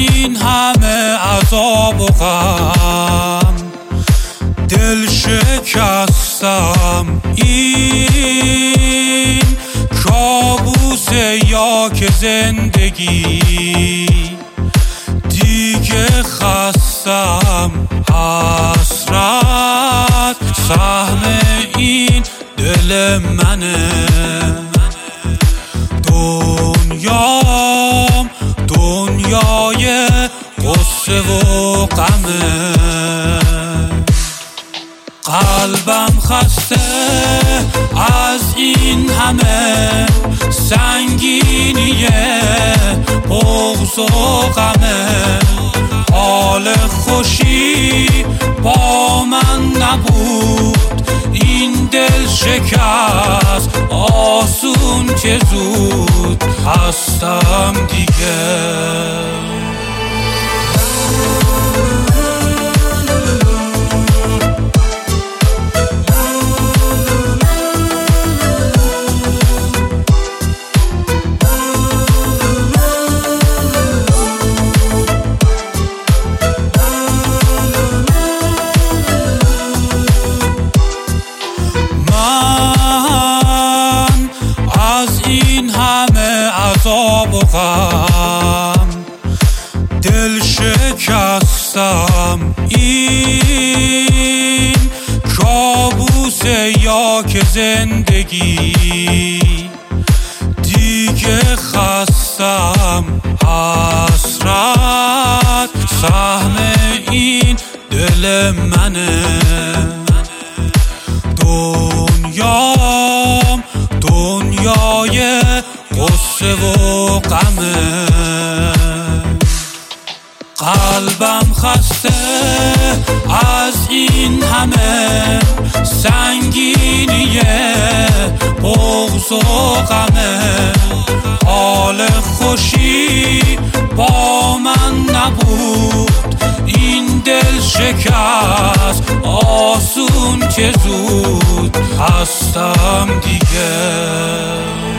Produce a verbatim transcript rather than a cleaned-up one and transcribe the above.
این همه عذاب و غم دل شکستم، این کابوس یا که زندگی دیگه خستم، حسرت سهم این دل منه، دنیام دنیای قصه و غمه، قلبم خسته از این همه سنگینیه، بغض و غمه، حال خوشی با من نبود، این دل شکست آسون که زود هستم دیگه. عذاب و غم دل شکستم، این کابوس یا که زندگی دیگه خستم، حسرت سهم این دل منه، دنیام دنیای قصه و غمه، قلبم خسته از این همه سنگینیه، بغض و غمه، حال خوشی با من نبود، این دل شکست آسون که زود هستم دیگه.